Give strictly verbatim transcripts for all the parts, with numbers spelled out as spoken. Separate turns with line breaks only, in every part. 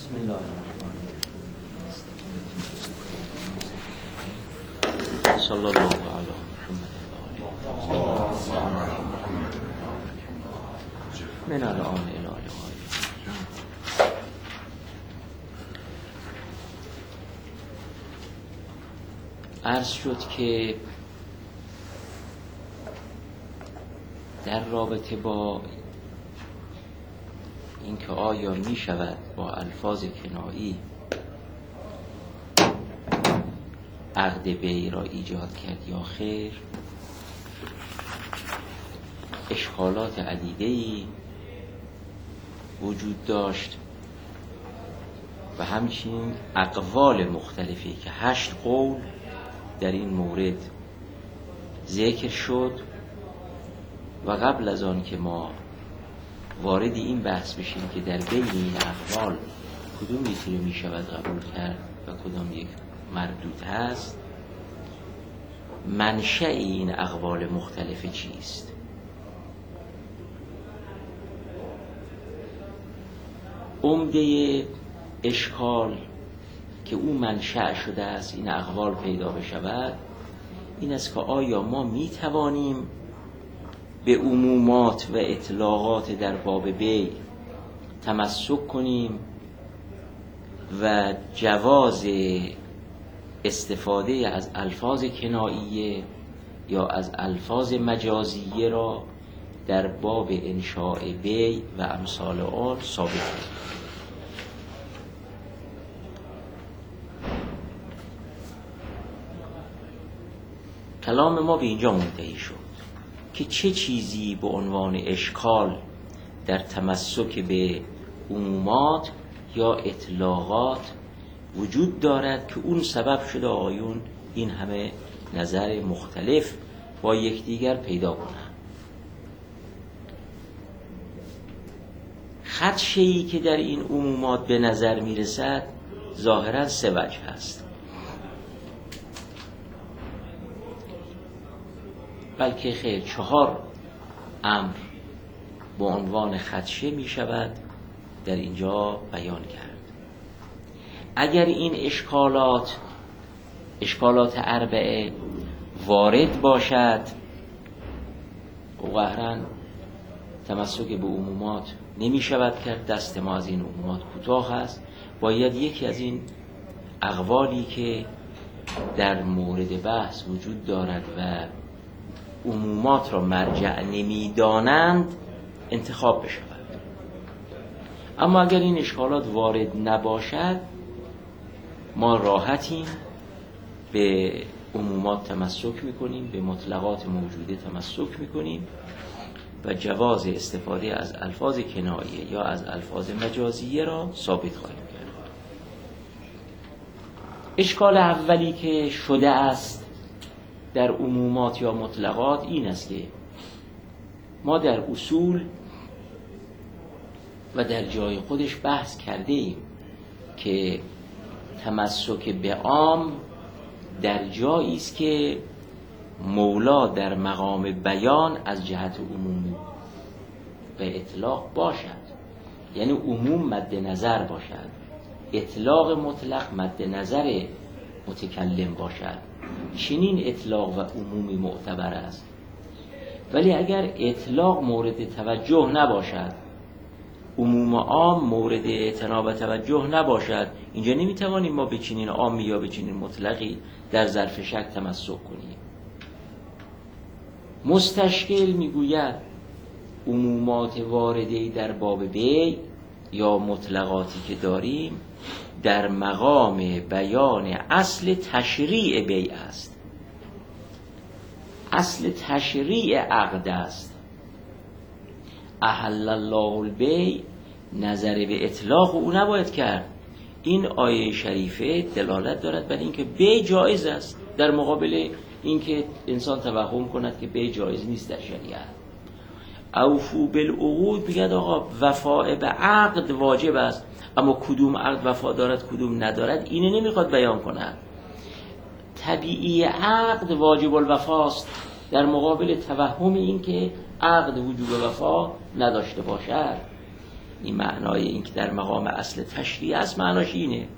بسم الله الرحمن الرحیم. صلی الله علی محمد من الان الی آخر. عرض شد که در رابطه با اینکه آیا می شود با الفاظ کنایی عقد بیع را ایجاد کرد یا خیر، اشکالات عدیده‌ای وجود داشت و همچنین اقوال مختلفی که هشت قول در این مورد ذکر شد و قبل از آن که ما وارد این بحث بشیم که در بین این اقوال کدوم یکی رو می شود قبول کرد و کدام یک مردود هست، منشأ این اقوال مختلف چیست؟ عمده اشکال که او منشأ شده است این اقوال پیدا بشود این است که آیا ما می توانیم به عمومات و اطلاقات در باب بیع تمسک کنیم و جواز استفاده از الفاظ کناییه یا از الفاظ مجازیه را در باب انشاء بیع و امثال آن ثابت کنیم. کلام ما به اینجا منتهی شد که چه چیزی به عنوان اشکال در تمسک به عمومات یا اطلاقات وجود دارد که اون سبب شده آیون این همه نظر مختلف با یکدیگر پیدا کنند. خدشه‌ای که در این عمومات به نظر میرسد ظاهراً سه وجه هست، بلکه خیر چهار امر با عنوان خدشه می شود در اینجا بیان کرد. اگر این اشکالات اشکالات اربعه وارد باشد و قهرن تمسک به عمومات نمی شود کرد، دست ما از این عمومات کوتاه است، باید یکی از این اقوالی که در مورد بحث وجود دارد و عمومات را مرجع نمی دانند انتخاب بشود. اما اگر این اشکالات وارد نباشد ما راحتیم به عمومات تمسک میکنیم، به مطلقات موجوده تمسک میکنیم و جواز استفاده از الفاظ کنایه یا از الفاظ مجازیه را ثابت خواهیم کرد. اشکال اولی که شده است در عمومات یا مطلقات این است که ما در اصول و در جای خودش بحث کرده ایم که تمسک به عام در جایی است که مولا در مقام بیان از جهت عمومی به اطلاق باشد، یعنی عموم مد نظر باشد، اطلاق مطلق مد نظر متکلم باشد. چنین اطلاق و عمومی معتبر است. ولی اگر اطلاق مورد توجه نباشد، عموم عام مورد اعتنا و توجه نباشد، اینجا نمیتوانیم ما به چنین عامی یا به چنین مطلقی در ظرف شک تمسک کنیم. مستشکل میگوید عمومات وارده در باب بیع یا مطلقاتی که داریم در مقام بیان اصل تشریع بیع است، اصل تشریع عقد است. احل الله البیع نظر به اطلاق او نباید کرد. این آیه شریفه دلالت دارد بر اینکه بیع جایز است، در مقابل اینکه انسان توهم کند که بیع جایز نیست در شریعت. اوفو بالعقود بگید آقا وفاء به عقد واجب است، اما کدوم عقد وفا دارد کدوم ندارد اینه نمیخواد بیان کند. طبیعی عقد واجب الوفاست در مقابل توهم این که عقد وجوب وفا نداشته باشد. این معنای این که در مقام اصل تشریع است معناش اینه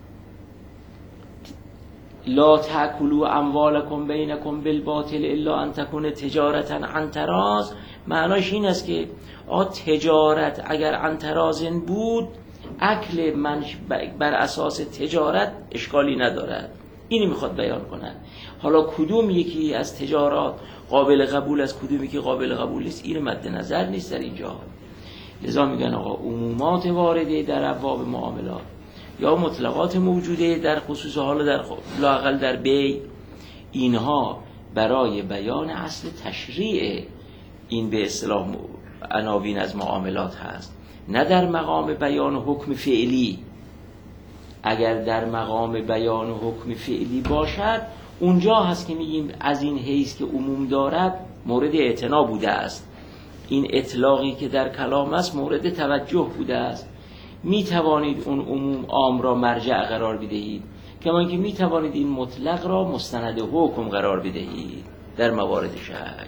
لا تأکلوا اموالکم بینکم بالباطل الا ان تکون تجارتا عن تراض. معناش این است که آ تجارت اگر عن تراض بود، اکل من بر اساس تجارت اشکالی ندارد. اینی میخواد بیان کنند. حالا کدوم یکی از تجارات قابل قبول است، کدوم یکی قابل قبول نیست، این مد نظر نیست در اینجا. لذا میگن آقا عمومات وارده در ابواب معاملات یا مطلقات موجوده در خصوص حال در لااقل در بیع، اینها برای بیان اصل تشریع این به اصطلاح عناوین از معاملات هست، نه در مقام بیان حکم فعلی. اگر در مقام بیان حکم فعلی باشد، اونجا هست که میگیم از این حیث که عموم دارد مورد اعتنا بوده است. این اطلاقی که در کلام است مورد توجه بوده است. می توانید اون عموم عام را مرجع قرار بدهید، کما اینکه می توانید این مطلق را مستند حکم قرار بدهید در موارد شک.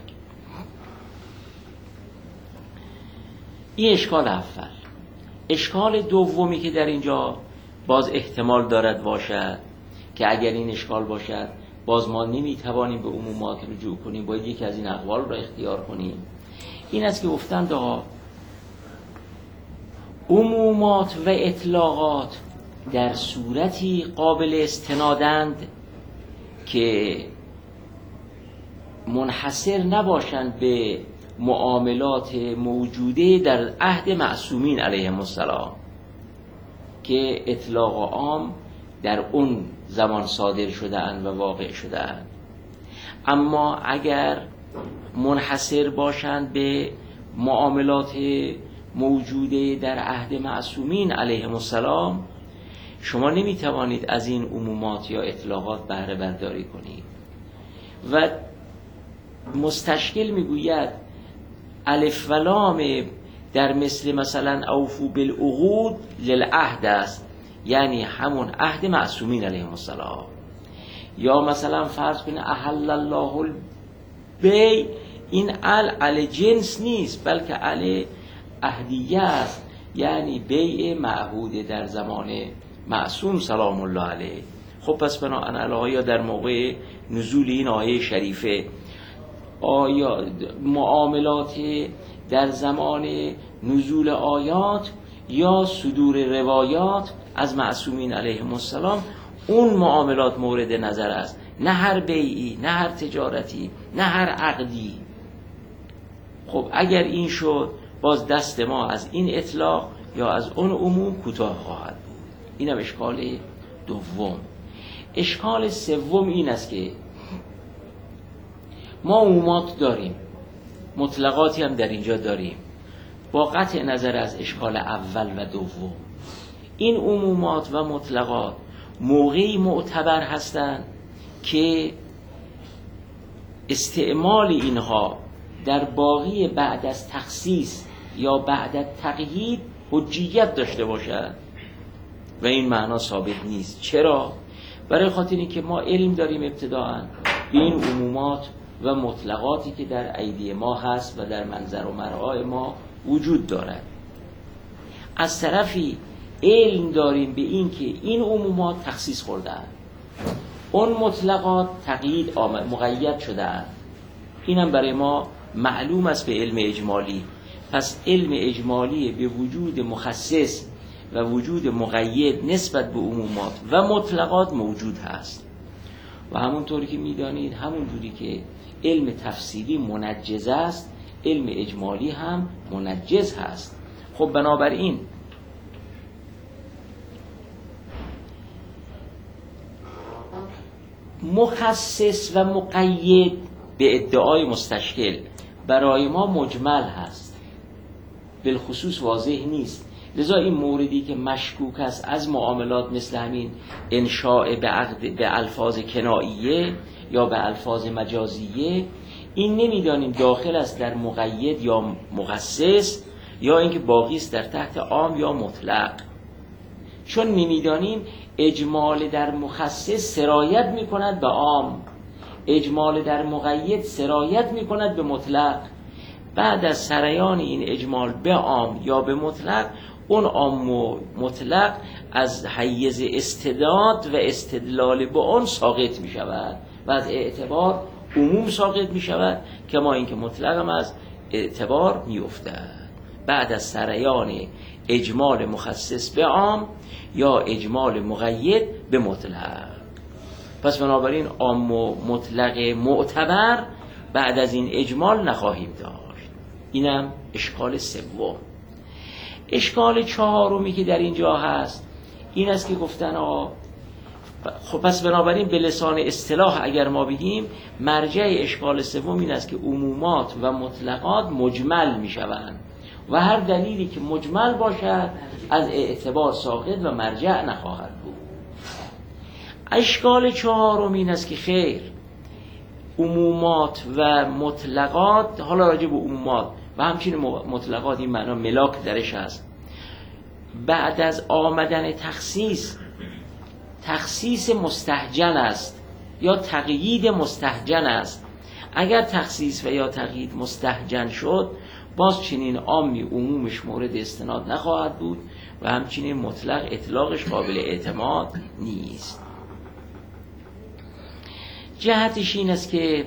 این اشکال اول. اشکال دومی که در اینجا باز احتمال دارد باشد که اگر این اشکال باشد باز ما نمی توانیم به عمومات رجوع کنیم، باید یکی از این اقوال را اختیار کنیم. این است که گفتند آقا عمومات و اطلاقات در صورتی قابل استنادند که منحصر نباشند به معاملات موجوده در عهد معصومین علیهم السلام که اطلاق عام در اون زمان صادر شده اند و واقع شده اند. اما اگر منحصر باشند به معاملات موجوده در عهد معصومین علیهم السلام، شما نمیتوانید از این عمومات یا اطلاقات بهره برداری کنید. و مستشکل میگوید الف و لام در مثل مثلا اوفو بالعقود للعهد است، یعنی همون عهد معصومین علیهم السلام. یا مثلا فرض کنید احل الله البیع، این ال ال جنس نیست بلکه ال عهدیه است، یعنی بیع معهود در زمان معصوم سلام الله علیه. خب پس بناهن آیا در موقع نزول این آیه شریفه آیا معاملات در زمان نزول آیات یا صدور روایات از معصومین علیهم السلام اون معاملات مورد نظر است، نه هر بیعی، نه هر تجارتی، نه هر عقدی. خب اگر این شد باز دست ما از این اطلاق یا از اون عموم کوتاه خواهد بود. اینم اشکال دوم. اشکال سوم این است که ما عمومات داریم، مطلقاتی هم در اینجا داریم. با قطع نظر از اشکال اول و دوم، این عمومات و مطلقات موقعی معتبر هستند که استعمال اینها در باقی بعد از تخصیص یا بعد از تقیید حجیت داشته باشد و این معنا ثابت نیست. چرا؟ برای خاطر اینکه ما علم داریم ابتداءً به این عمومات و مطلقاتی که در ایدی ما هست و در منظر و مرعای ما وجود دارد. از طرفی علم داریم به این که این عمومات تخصیص خورده‌اند، اون مطلقات تقیید آمد مقید شده‌اند. اینم برای ما معلوم است به علم اجمالی. پس علم اجمالی به وجود مخصص و وجود مقید نسبت به عمومات و مطلقات موجود هست. و همونطوری که میدانید همون جوری که علم تفصیلی منجز است، علم اجمالی هم منجز هست. خب بنابراین مخصص و مقید به ادعای مستشکل برای ما مجمل هست، بالخصوص واضح نیست. لذا این موردی که مشکوک است از معاملات مثل همین انشاء به عقد به الفاظ کناییه یا به الفاظ مجازیه، این نمیدانیم داخل است در مقید یا مخصص یا اینکه باقی است در تحت عام یا مطلق. چون نمیدانیم اجمال در مخصص سرایت میکند به عام، اجمال در مقید سرایت میکند به مطلق. بعد از سریان این اجمال به عام یا به مطلق، اون عام و مطلق از حیز استداد و استدلال به اون ساقط می شود و از اعتبار عموم ساقط می شود، که ما اینکه مطلق هم از اعتبار می افتد بعد از سریان اجمال مخصص به عام یا اجمال مقید به مطلق. پس بنابراین عام و مطلق معتبر بعد از این اجمال نخواهیم داشت. اینم اشکال سوم. اشکال چهارمی که در اینجا هست این است که گفتن آقا خب پس بنابراین به لسان اصطلاح اگر ما بگیم مرجع اشکال سوم این است که عمومات و مطلقات مجمل می شوند و هر دلیلی که مجمل باشد از اعتبار ساقط و مرجع نخواهد بود. اشکال چهارم این است که خیر، عمومات و مطلقات، حالا راجع به عمومات و همچنین مطلقات این معنا ملاک درش هست، بعد از آمدن تخصیص، تخصیص مستهجن است یا تقیید مستهجن است. اگر تخصیص و یا تقیید مستهجن شد، باز چنین عامی عمومش مورد استناد نخواهد بود و همچنین مطلق اطلاقش قابل اعتماد نیست. جهتش این است که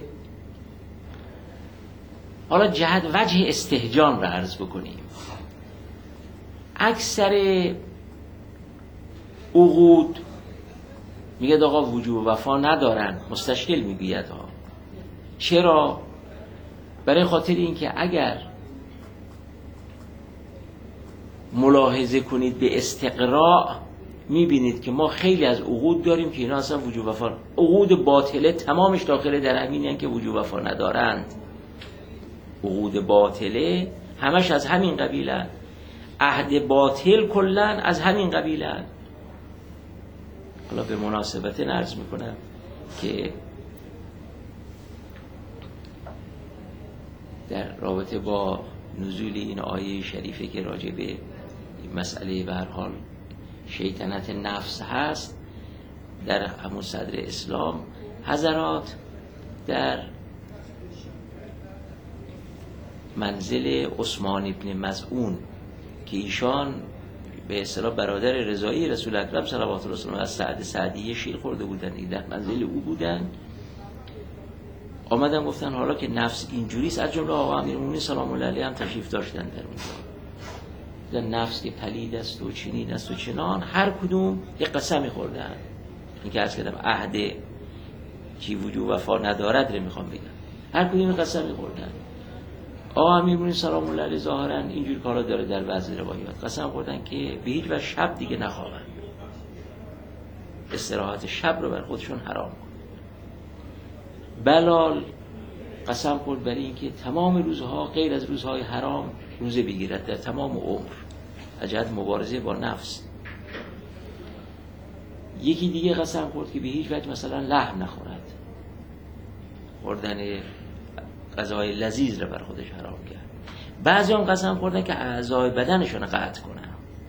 حالا جهت وجه استهجان را عرض بکنیم. اکثر عقود میگه آقا وجوب وفا ندارن، مستشکل میگوید ها. چرا؟ برای خاطر اینکه اگر ملاحظه کنید به استقراء میبینید که ما خیلی از عقود داریم که اینا اصلا وجوب وفا، عقود باطله تمامش داخل در همین که وجوب وفا ندارند. عقود باطله همش از همین قبیله، عهد باطل کلن از همین قبیله. حالا به مناسبت عرض میکنم که در رابطه با نزول این آیه شریفه که راجع به مسئله به هر حال شیطنت نفس هست در همون صدر اسلام، حضرات در منزل عثمان ابن مظعون که ایشان به اصطلاح برادر رضایی رسول اکرم صلوات الله علیه و از سعد سعدی شیر خورده بودن، در منزل او بودن، آمدن گفتن حالا که نفس اینجوریست، از جمله آقا امیرالمومنین سلام الله علیه هم تشریف داشتن در اونجا، نفس که پلید است و چنین است و چنان، هر کدوم یک قسمی خوردن. این که عرض کردم عهد چی وجوب وفا ندارد رو میخوام بگم، هر کدوم قسمی خوردن. آقا امیرالمومنین سلام الله علیه ظاهرا اینجور کارا داره در بعضی روایات، قسم خوردن که به هیچ وجه شب دیگه نخوابن، استراحت شب رو بر خودشون حرام کن. بلال قسم خورد برای اینکه تمام روزها غیر از روزهای حرام روزه بگیرد در تمام عمر، از جهت مبارزه با نفس. یکی دیگه قسم خورد که به هیچ وجه مثلا لحم نخورد، خوردن غذای لذیذ رو بر خودش حرام کرد. بعضی هم قسم خوردن که اعضای بدنشون رو قطع کنن.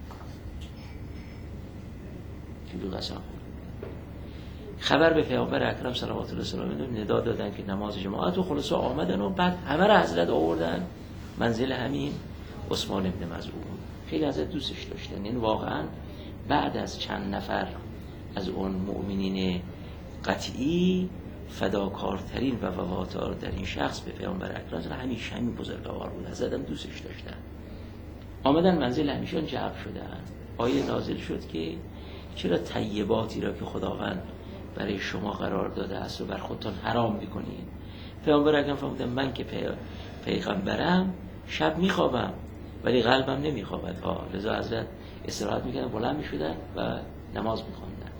چطور قسم خورد؟ خبر به پیامبر اکرم صلوات الله علیه ندا دادن که نماز جماعت و خلاصه آمدن و بعد همه را حضرت آوردن منزل همین عثمان ابن مظعون. خیلی حضرت دوستش داشتن. این واقعا بعد از چند نفر از اون مؤمنین قطعی فداکارترین و وفادار در این شخص به پیامبر اکرم همیشه همین بزرگوار بود، حضرت هم دوستش داشتن. آمدن منزل همیشان جلب شدن. آیه نازل شد که چرا طیباتی را که خداوند برای شما قرار داده است و بر خودتان حرام میکنید؟ پیامبر اکرم فرمودن من که پی... پیغمبرم شب میخوابم ولی قلبم نمیخوابد. ها لذا حضرت استراحت میکردن، بلند میشدن و نماز میخواندن.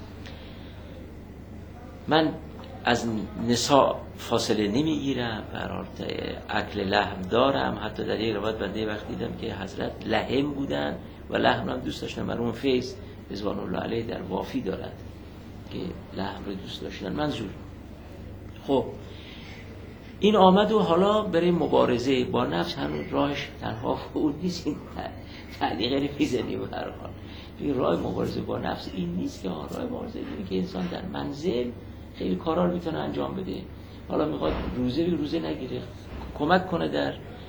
من از نساء فاصله نمیگیرم، برای اکل لحم دارم. حتی در یک روایت بنده وقت دیدم که حضرت لحم بودن و لحم هم دوست داشتن. مرحوم فیض رضوان الله علیه در وافی دارد که لحم رو دوست داشتن. منظور خب این آمد و حالا برای مبارزه با نفس همون راهش تنها اون نیست. این تعلیقه رو میزنی به هر حال این راه مبارزه با نفس این نیست که راه مبارزه اینه که انسان در منزل خیلی کارا رو میتونه انجام بده. حالا میخواد روزه روزه نگیره، کمک کنه در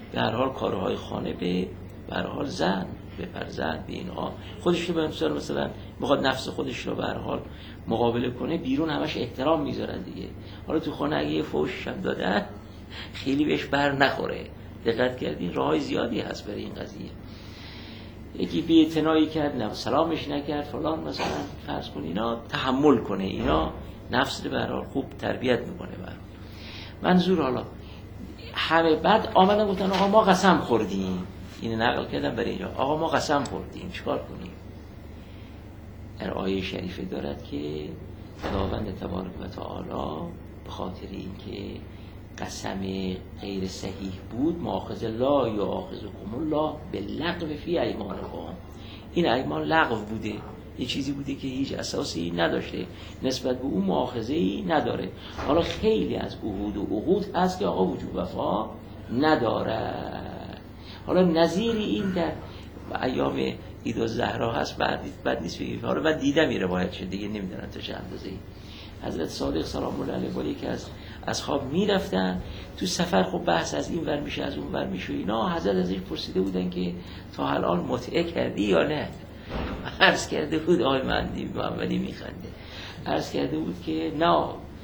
به هر حال کارهای خانه به به هر حال زن به فرزند به اینها خودش رو به مثال مثلا بخواد نفس خودش رو به هر حال مقابله کنه، بیرون همش احترام میذارن دیگه. حالا تو خانه اگه فحش هم دادن خیلی بهش بر نخوره. دقت کردین راههای زیادی هست برای این قضیه. یکی بی‌اعتنایی کرد، نه سلامش نکرد فلان مثلا، فرض کن اینا تحمل کنه، اینا نفس رو به هر حال خوب تربیت میکنه. بر منظور حالا همه بعد آمدن گفتن آقا ما قسم خوردیم، اینو نقل کردم برای اینجا، آقا ما قسم خوردیم چیکار کنیم؟ در آیه شریفه دارد که خداوند تبارک و تعالی به خاطر اینکه قسم غیر صحیح بود مؤاخذ لا یؤاخذکم الله باللغو فی ایمانکم، این ایمان لغو بوده، یه چیزی بوده که هیچ اساسی نداشته، نسبت به اون مؤاخذه‌ای نداره. حالا خیلی از عهود و عقود هست که آقا وجوب وفا نداره. حالا نظیر این در ایام عید الزهرا هست، بعد بعد نیست بگیم. حالا بعد دیدم این روایت شد دیگه، نمیدونم تا چه اندازه‌ای. حضرت صادق سلام الله علیه با یکی از اصحاب میرفتن تو سفر، خب بحث از این ور میشه از اون ور میشه اینا. حضرت ازش پرسیده بودن که تا الان متعه کردی یا نه؟ عرض کرده بود آقای مهدی محمدی میخنده، عرض کرده بود که نه.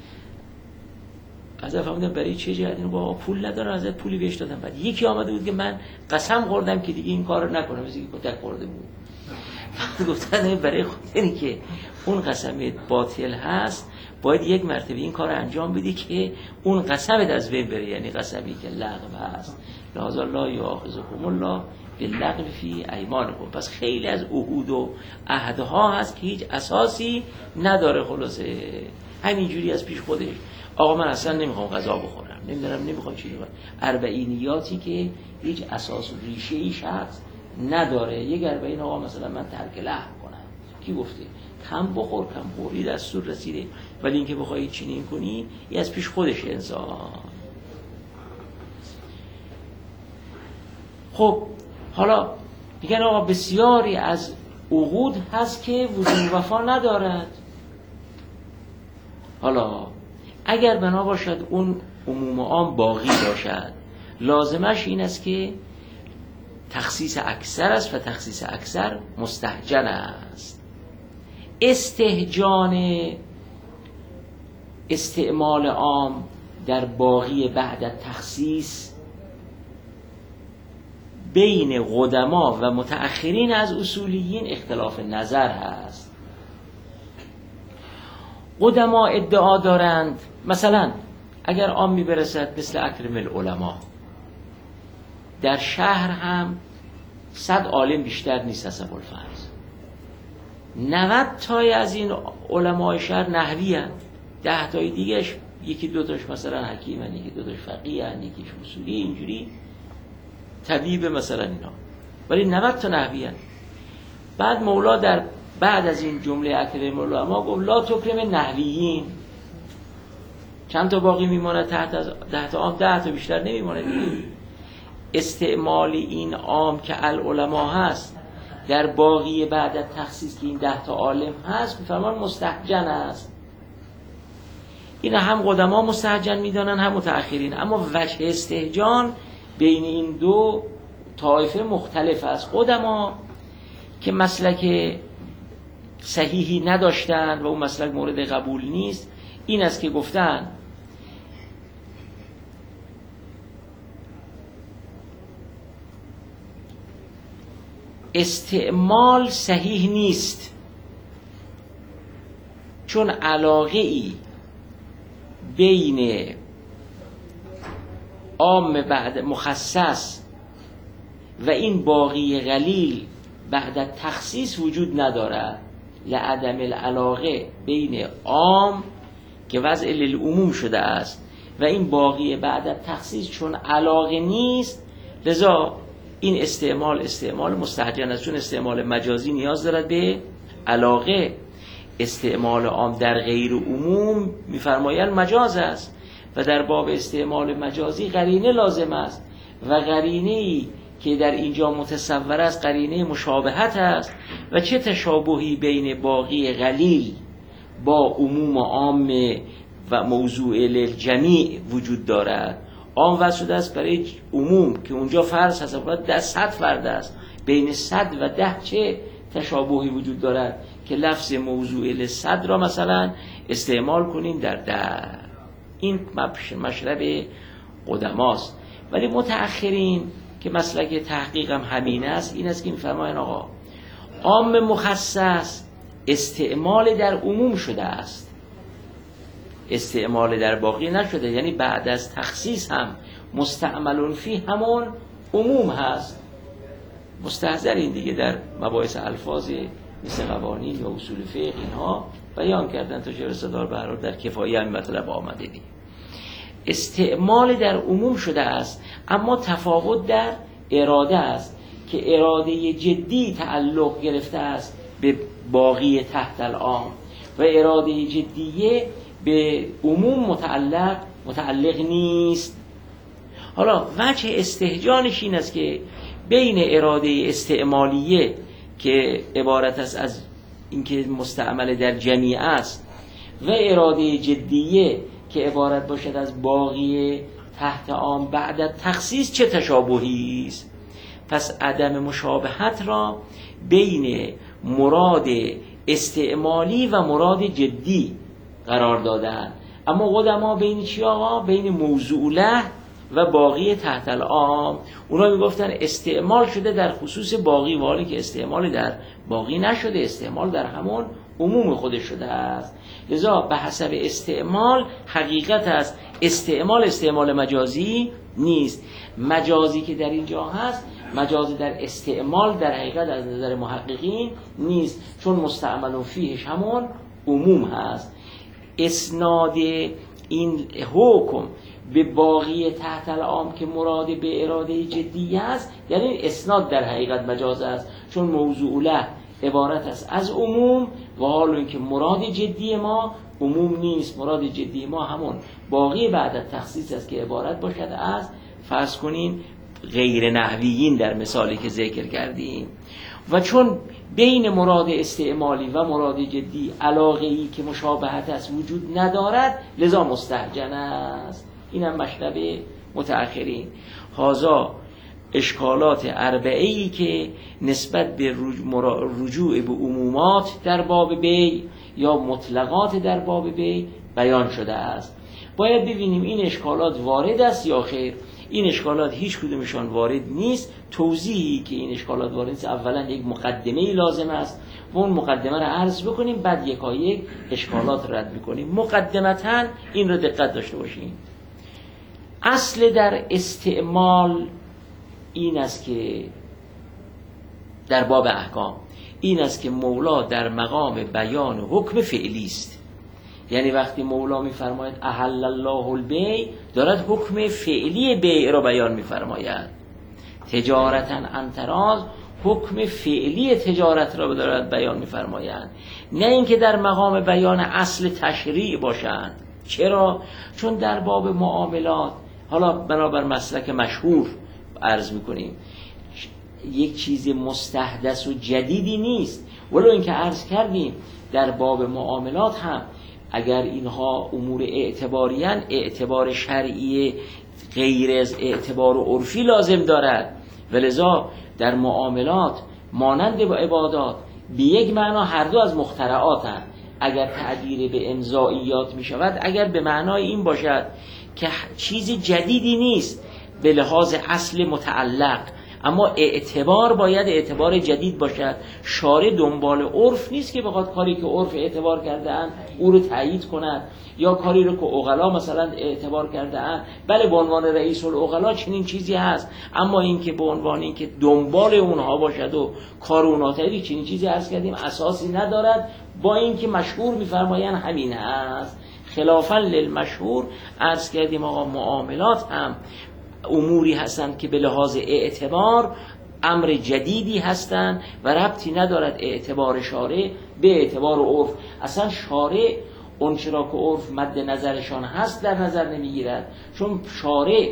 حضرت فهمیدن برای چه جهت اینو با پول نداره، حضرت پولی بهش دادن. بعد یکی آمده بود که من قسم خوردم که دیگه این کارو نکنم، مثل اینکه کتک خورده بود. گفتن برای خود اینی که اون قسم باطل هست باید یک مرتبه این کار انجام بدی که اون قسمت از بین بره، یعنی قسمی که لغو هست. لذا لا یؤاخذکم الله باللغو فی ایمانکم. پس خیلی از عهود و عهدها هست که هیچ اساسی نداره، خلاصه همینجوری از پیش خودش. آقا من اصلا نمیخوام غذا بخورم، نمیدونم نمیخوام چیزی بخورم، اربعینیاتی که هیچ اساس و ریشه ایش هست نداره. یک اربعین آقا مثلا من ترک لحم کنم، کی گفته؟ کم بخور، کم خوری دستور رسیده. ولی اینکه بخوای چنین کنی این از پیش خودش انسان. خب حالا میگن آقا بسیاری از عقود هست که وجوب وفا ندارد. حالا اگر بنا باشد اون عموم عام باقی باشد، لازمش این است که تخصیص اکثر است و تخصیص اکثر مستهجن است. استهجان استعمال عام در باقی بعد تخصیص بین قدما و متأخرین از اصولیین اختلاف نظر هست. قدما ادعا دارند مثلا اگر عامی برسد مثل اکرم العلماء، در شهر هم صد عالم بیشتر نیست حسب الفرض، نود تای از این علمای شهر نحوی هست، ده تای دیگهش یکی دوتاش مثلا حکیم هست، یکی دوتاش فقیه هست، یکیش اصولی، اینجوری طبیب مثلا اینا، ولی نود تا نحوی هست. بعد مولا در بعد از این جمله اکرم العلماء گفت لا تکرم نحویین، چند تا باقی میمونه تحت از ده تا عام، ده تا بیشتر نمیمونه دیگه. استعمال این عام که العلماء هست در باقی بعد از تخصیص که این ده تا عالم هست میفرمان مستهجن است. این هم قدما مستهجن میدانن هم متأخرین، اما وجه استهجان بین این دو طایفه مختلف است. قدما که مسلک صحیحی نداشتن و اون مسلک مورد قبول نیست، این است که گفتن استعمال صحیح نیست، چون علاقه ای بین عام بعد مخصص و این باقی قلیل بعد تخصیص وجود ندارد. لعدم العلاقه بین عام که وضع للعموم شده است و این باقی بعد تخصیص چون علاقه نیست، لذا این استعمال استعمال مستهجن است، چون استعمال مجازی نیاز دارد به علاقه. استعمال عام در غیر عموم می‌فرمایند مجاز است و در باب استعمال مجازی قرینه لازم است و قرینه‌ای که در اینجا متصور است قرینه مشابهت است. و چه تشابهی بین باقی قلیل با عموم عام و موضوع للجمیع وجود دارد؟ عام وضع شده است برای عموم که اونجا فرض حساب کنید در صد فرد است. بین صد و ده چه تشابهی وجود دارد که لفظ موضوع لصد را مثلا استعمال کنیم در در. این مشرب قدماست. ولی متأخرین که مسلک تحقیق هم همین است، این است که می‌فرمایند آقا عام مخصص استعمال در عموم شده است، استعمال در باقی نشده. یعنی بعد از تخصیص هم مستعمل فی همون عموم هست. مستحضرین دیگه در مباحث الفاظ مثل قوانین یا اصول فقه اینها بیان کردن تا چه رسدار برار در کفایه هم مطلب آمده دی. استعمال در عموم شده است، اما تفاوت در اراده است که اراده جدی تعلق گرفته است به باقی تحت العام و اراده جدیه به عموم متعلق متعلق نیست. حالا وجه استهجانش این است که بین اراده استعمالیه که عبارت است از اینکه مستعمل در جمیع است و اراده جدیه که عبارت باشد از باقی تحت عام بعد تخصیص چه تشابهی است. پس عدم مشابهت را بین مراد استعمالی و مراد جدی قرار دادن. اما قدما بین چی آقا؟ بین موضوع له و باقی تحت العام. اونا میگفتن استعمال شده در خصوص باقی، و حالی که استعمال در باقی نشده، استعمال در همون عموم خودش شده است. لذا به حسب استعمال حقیقت است. استعمال استعمال مجازی نیست. مجازی که در اینجا هست مجازی در استعمال در حقیقت از نظر محققین نیست، چون مستعمل فیهش همون عموم هست. اسناد این حکم به باقی تحت العام که مراد به اراده جدی است، یعنی اسناد در حقیقت مجاز است، چون موضوع له عبارت است از عموم و حال اینکه مراد جدی ما عموم نیست. مراد جدی ما همون باقی بعد از تخصیص است که عبارت باشد از فرض کنین غیر نحویین در مثالی که ذکر کردیم. و چون بین مراد استعمالی و مراد جدی علاقه ای که مشابهت است وجود ندارد، لذا مستهجن است. این هم مشرب متأخرین. هازا اشکالات اربعه ای که نسبت به رجوع به عمومات در باب بی یا مطلقات در باب بی بیان شده است. باید ببینیم این اشکالات وارد است یا خیر. این اشکالات هیچ کدومشان وارد نیست. توضیحی که این اشکالات وارد نیست، اولا یک مقدمه لازم است و اون مقدمه را عرض بکنیم، بعد یکایک اشکالات رد میکنیم. مقدمتاً این رو دقت داشته باشیم. اصل در استعمال این است که در باب احکام این است که مولا در مقام بیان حکم فعلی است. یعنی وقتی مولا میفرماید احل الله البیع، دارد حکم فعلی بیع را بیان میفرماید. تجارتا عن تراض، حکم فعلی تجارت را دارد بیان میفرماید، نه اینکه در مقام بیان اصل تشریع باشند. چرا؟ چون در باب معاملات، حالا بنابر مسلک مشهور عرض میکنیم، یک چیز مستحدث و جدیدی نیست. ولو اینکه عرض کردیم در باب معاملات هم اگر اینها امور اعتباریان، اعتبار شرعی غیر از اعتبار عرفی لازم دارد، ولذا در معاملات مانند با عبادات به یک معنا هر دو از مخترعاتند. اگر تعبیر به امضائیات می شود، اگر به معنای این باشد که چیزی جدیدی نیست به لحاظ اصل متعلق، اما اعتبار باید اعتبار جدید باشد. شارع دنبال عرف نیست که بخواد کاری که عرف اعتبار کرده اند او رو تایید کند، یا کاری رو که عقلا مثلا اعتبار کرده اند. بله به عنوان رئیس العقلا چنین چیزی هست، اما این که به عنوان این که دنبال اونها باشد و کار اونها تایید، چنین چیزی عرض کردیم اساسی ندارد. با این که مشهور میفرمایند همین هست. خلافا للمشهور عرض کردیم آقا معاملات هم اموری هستند که به لحاظ اعتبار امر جدیدی هستند و ربطی ندارد اعتبار شارع به اعتبار عرف. اصلا شارع اون چرا که عرف مد نظرشان هست در نظر نمیگیرد، چون شارع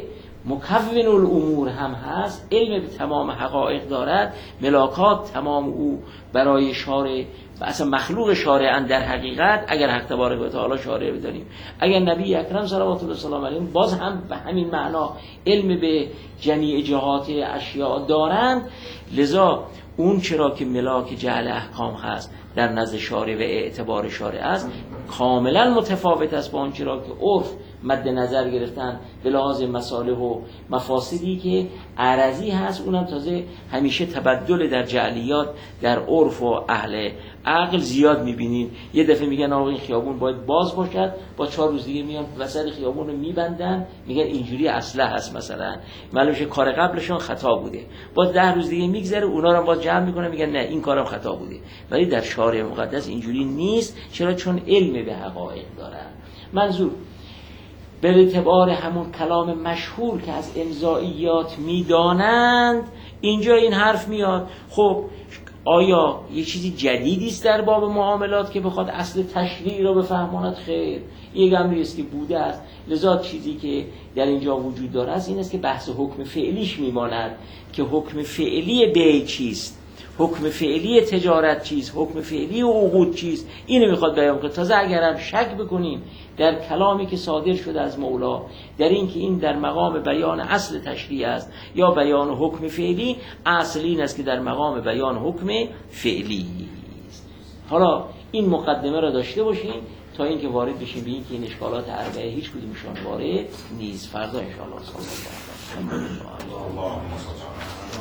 مکون الامور هم هست، علم به تمام حقایق دارد، ملاکات تمام او برای شارع و اصلا مخلوق شارعن در حقیقت، اگر حق تبارک و تعالی شارع بدانیم، اگر نبی اکرم صلوات الله وسلم علیه باز هم به همین معنا علم به جمیع جهات اشیاء دارند. لذا اون چرا که ملاک جعل احکام هست در نزد شارع و اعتبار شارع است، کاملا متفاوت است با اون چرا که عرف مد نظر گرفتن به لحاظ مصالح و مفاسدی که عرضی هست. اونم تازه همیشه تبدل در جعلیات در عرف و اهل عقل زیاد میبینین. یه دفعه میگن آقا این خیابون باید باز باشد، با چهار روز دیگه میان وسط خیابون رو میبندن، میگن اینجوری اصله هست، مثلا معلومه که کار قبلشون خطا بوده. با ده روز دیگه میگذره اونا رو باز جمع میکنن، میگن نه این کارم خطا بوده. ولی در شارع مقدس اینجوری نیست. چرا؟ چون علم به حقایق دارن. منظور به اعتبار همون کلام مشهور که از امضائیات میدانند، اینجا این حرف میاد. خب آیا یه چیزی جدیدی است در باب معاملات که بخواد اصل تشریع را بفهماند؟ خیر، یک امری است که بوده است. لذا چیزی که در اینجا وجود داره است این است که بحث حکم فعلیش میماند که حکم فعلی بیع چیست، حکم فعلی تجارت چیست، حکم فعلی عقود چیست. اینو میخواد بیان کنه. تازه اگرم شک بکنیم در کلامی که صادر شده از مولا در این که این در مقام بیان اصل تشریع است یا بیان حکم فعلی، اصل این است که در مقام بیان حکم فعلی است. حالا این مقدمه را داشته باشیم تا اینکه وارد بشیم به این که این اشکالات اربعه هیچ کدومشون وارد نیست. فردا ان شاء الله صلی الله علیه و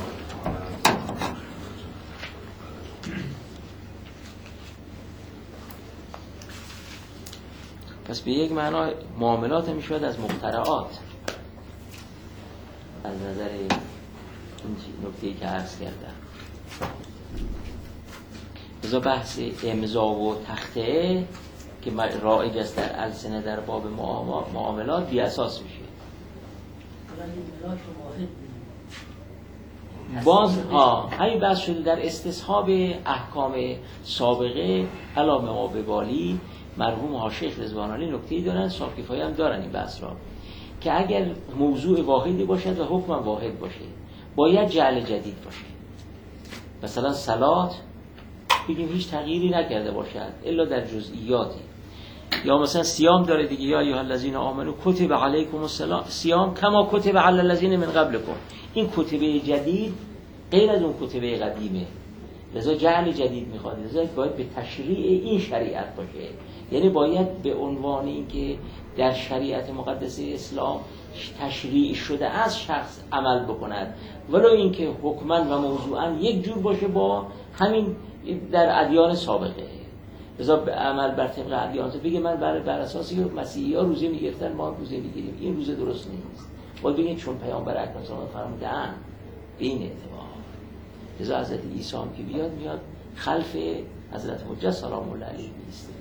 پس به یک معنا معاملات میشود از مخترعات از نظر این نکته‌ای که عرض کردم. لذا بحث امضا و تخته که رایج است در السنه در باب معاملات بی اساس میشه. باز ها همین بحث شده در استصحاب احکام سابقه علاوه ما به بالی. مرحوم حاشیه رضوان علی نکته‌ای دارن، صافی‌فایی هم دارن این بحث را، که اگر موضوع واحدی باشد و حکم واحد باشه باید جعل جدید باشه. مثلا صلات بگیم هیچ تغییری نکرده باشد الا در جزئیاتی، یا مثلا صیام داره دیگه، یا ایها الذین آمنوا کتب علیکم الصیام کما کتب علی الذین من قبلکم. این کتبه جدید غیر از اون کتبه قدیمه، لذا جعل جدید میخواد. لذا باید به تشریع این شریعت باشه، یعنی باید به عنوان اینکه در شریعت مقدسه اسلام تشریع شده از شخص عمل بکند، ولو اینکه حکما و موضوعا یک جور باشه با همین در ادیان سابقه. لذا به عمل بر طبق ادیان بگه من بر, بر اساس مسیحی ها روزه میگرفتن ما روزه میگیریم، این روزه درست نیست. باید بگید چون پیامبر اکرم صلی الله علیه و آله فرمودن به این اعتبار. لذا حضرت عیسی هم که بیاد میاد خلف حضرت حجت سلام الله علیه میسته.